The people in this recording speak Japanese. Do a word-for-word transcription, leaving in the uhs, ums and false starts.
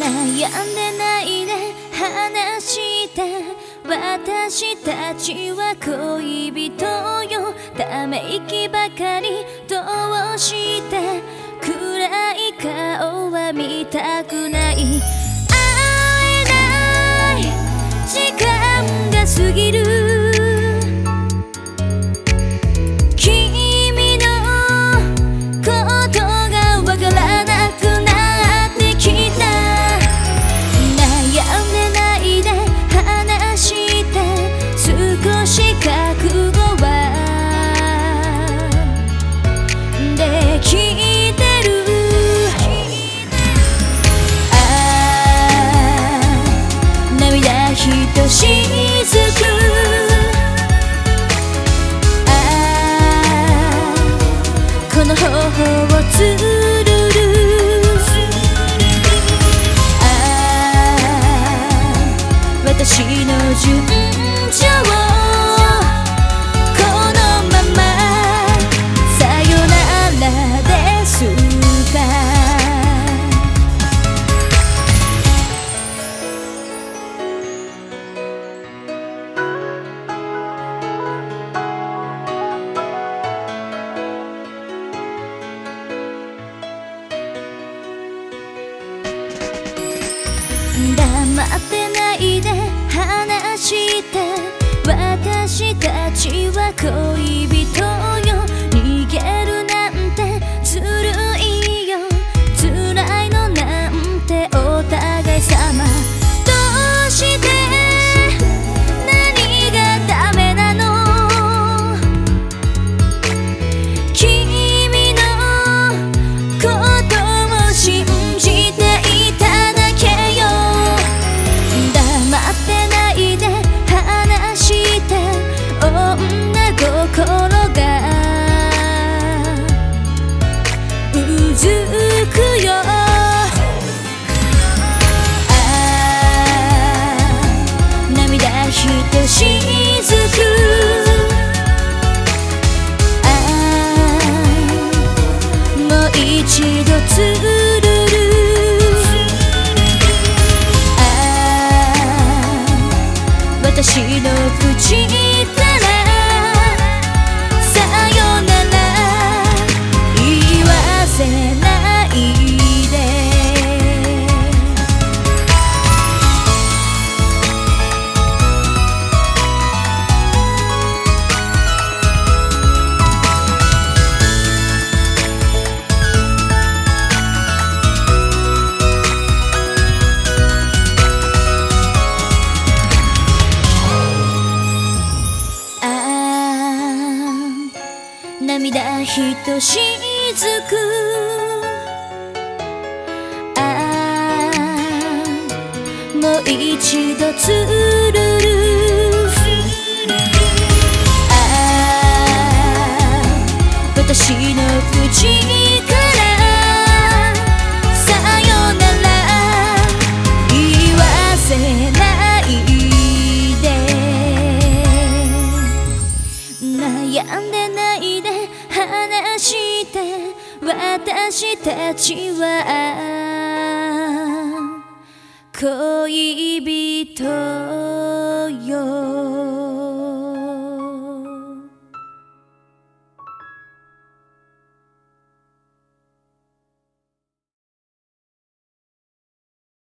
悩んでないで話して私たちは恋人よため息ばかりどうして暗い顔は見たくない会えない時間が過ぎる君のことがわからなくなってきた悩んでないで話して少し覚悟はできてるああ涙ひとしずくああこの頬をつるるああ私の順調このままさよならですか黙ってないで話して私たちは恋人よ逃げるなんてずるいよ辛いのなんてお互い様どうして何がダメなの君のことを信じていただけよ黙ってないで話して女心がうずくよああ涙ひとしずくああもう一度つるる私の口からさよなら言わせないで涙ひとしずくああもう一度つるるああ私の口からさよなら言わせないで悩んでないで話して私たちは恋人